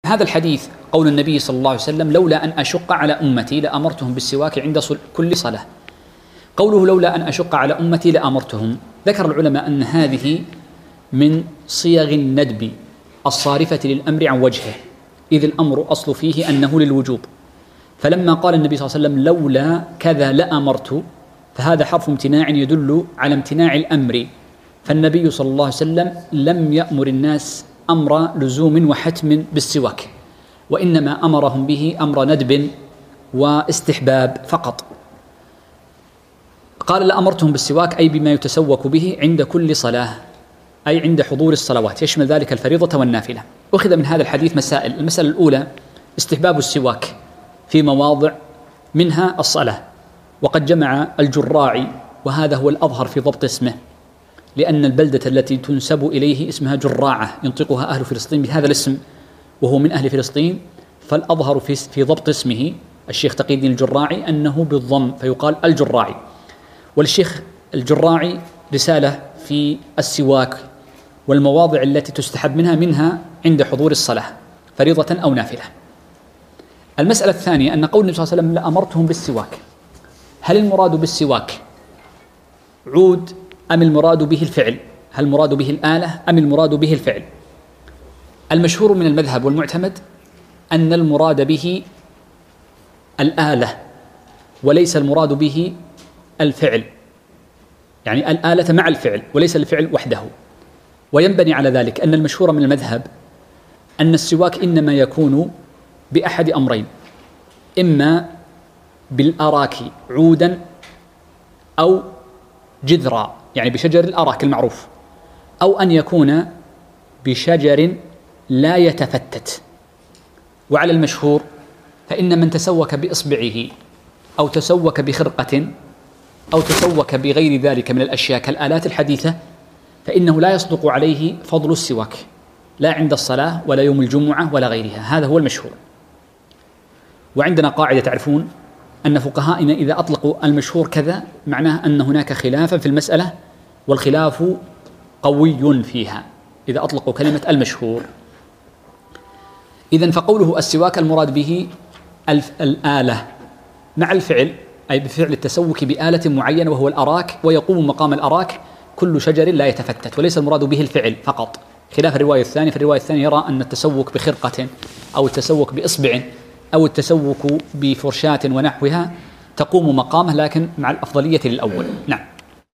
هذا الحديث قول النبي صلى الله عليه وسلم: لولا أن أشق على أمتي لأمرتهم بالسواك عند كل صلاة. قوله لولا أن أشق على أمتي لأمرتهم، ذكر العلماء أن هذه من صيغ الندب الصارفة للأمر عن وجهه، إذ الأمر أصل فيه أنه للوجوب، فلما قال النبي صلى الله عليه وسلم لولا كذا لأمرت، فهذا حرف امتناع يدل على امتناع الأمر، فالنبي صلى الله عليه وسلم لم يأمر الناس أمر لزوم وحتم بالسواك، وإنما أمرهم به أمر ندب واستحباب فقط. قال لأمرتهم بالسواك أي بما يتسوك به عند كل صلاة، أي عند حضور الصلوات، يشمل ذلك الفريضة والنافلة. أخذ من هذا الحديث مسائل. المسألة الأولى استحباب السواك في مواضع منها الصلاة، وقد جمع الجراعي، وهذا هو الأظهر في ضبط اسمه، لأن البلدة التي تنسب إليه اسمها جراعة، ينطقها أهل فلسطين بهذا الاسم وهو من أهل فلسطين، فالأظهر في ضبط اسمه الشيخ تقي الدين الجراعي أنه بالضم فيقال الجراعي. والشيخ الجراعي رسالة في السواك والمواضع التي تستحب منها عند حضور الصلاة فريضة أو نافلة. المسألة الثانية أن قول النبي صلى الله عليه وسلم لأمرتهم بالسواك، هل المراد بالسواك عود أم المراد به الفعل؟ هل المراد به الآلة أم المراد به الفعل؟ المشهور من المذهب والمعتمد أن المراد به الآلة وليس المراد به الفعل، يعني الآلة مع الفعل وليس الفعل وحده. وينبني على ذلك أن المشهور من المذهب أن السواك إنما يكون بأحد أمرين: إما بالأراك عودا أو جذرا، يعني بشجر الأراك المعروف، أو أن يكون بشجر لا يتفتت. وعلى المشهور فإن من تسوك بإصبعه أو تسوك بخرقة أو تسوك بغير ذلك من الأشياء كالآلات الحديثة فإنه لا يصدق عليه فضل السواك، لا عند الصلاة ولا يوم الجمعة ولا غيرها، هذا هو المشهور. وعندنا قاعدة تعرفون أن فقهائنا إذا أطلقوا المشهور كذا معناه أن هناك خلافا في المسألة، والخلاف قوي فيها إذا أطلقوا كلمة المشهور. إذن فقوله السواك المراد به الآلة مع الفعل، أي بفعل التسوك بآلة معينة وهو الأراك، ويقوم مقام الأراك كل شجر لا يتفتت، وليس المراد به الفعل فقط، خلاف الرواية الثانية. في الرواية الثانية يرى أن التسوك بخرقة أو التسوك بإصبع أو التسوك بفرشاة ونحوها تقوم مقامه، لكن مع الأفضلية للأول. نعم.